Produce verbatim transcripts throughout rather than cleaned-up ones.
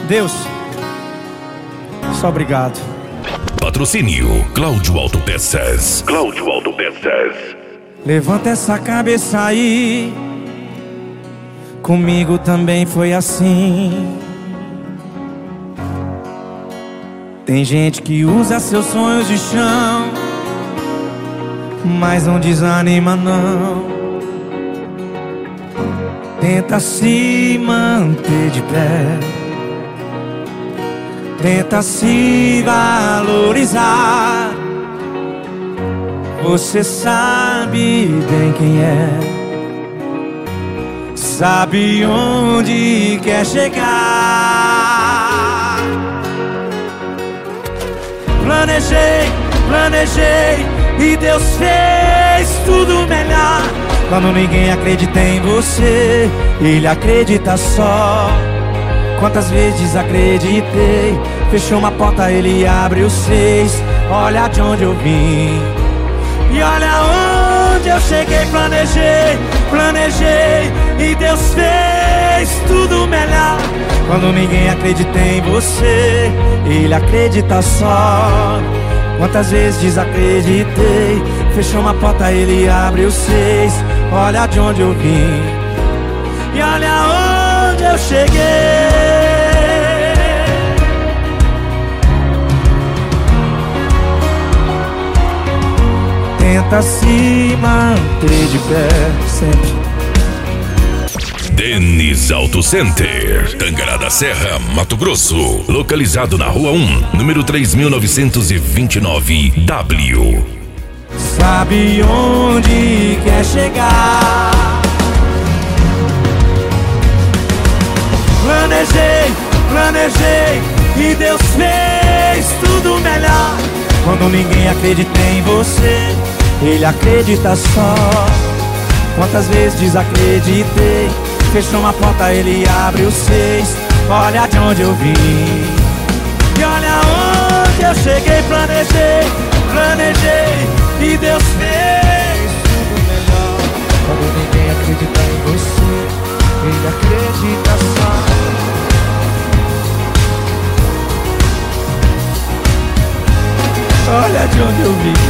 Deus, só obrigado. Patrocínio Cláudio Autopeças. Cláudio Autopeças. Levanta essa cabeça aí, comigo também foi assim. Tem gente que usa seus sonhos de chão, mas não desanima não. Tenta se manter de pé, tenta se valorizar. Você sabe bem quem é, sabe onde quer chegar. Planejei, planejei e Deus fez tudo melhor. Quando ninguém acredita em você, Ele acredita só. Quantas vezes desacreditei, fechou uma porta, Ele abre os seis. Olha de onde eu vim e olha onde eu cheguei. Planejei, planejei e Deus fez tudo melhor. Quando ninguém acredita em você, Ele acredita só. Quantas vezes desacreditei, fechou uma porta, Ele abre os seis. Olha de onde eu vim e olha onde eu cheguei. Tenta se manter de pé sempre. Denis Auto Center, Tangará da Serra, Mato Grosso. Localizado na Rua um, número três mil novecentos e vinte e nove, W. Sabe onde quer chegar. Planejei, planejei e Deus fez tudo melhor. Quando ninguém acredita em você, Ele acredita só. Quantas vezes desacreditei, fechou uma porta, Ele abre os seis. Olha de onde eu vim e olha onde eu cheguei. Planejei, planejei e Deus fez tudo melhor. Quando ninguém acredita em você, Ele acredita só. Olha de onde eu vim.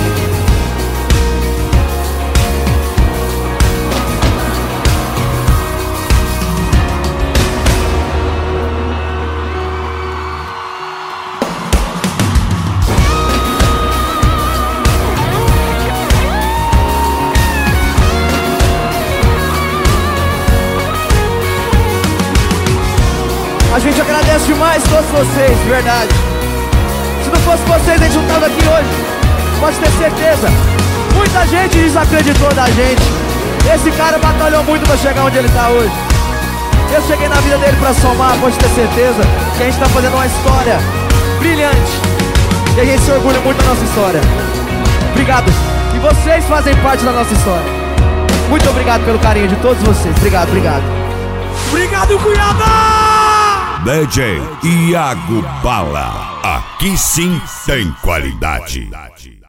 A gente agradece demais todos vocês, de verdade. Se não fosse vocês, a gente não estava aqui hoje. Pode ter certeza. Muita gente desacreditou da gente. Esse cara batalhou muito para chegar onde ele está hoje. Eu cheguei na vida dele para somar. Pode ter certeza que a gente está fazendo uma história brilhante. E a gente se orgulha muito da nossa história. Obrigado. E vocês fazem parte da nossa história. Muito obrigado pelo carinho de todos vocês. Obrigado, obrigado. Obrigado, Cuiabá! D J Iago Bala. Aqui sim tem qualidade.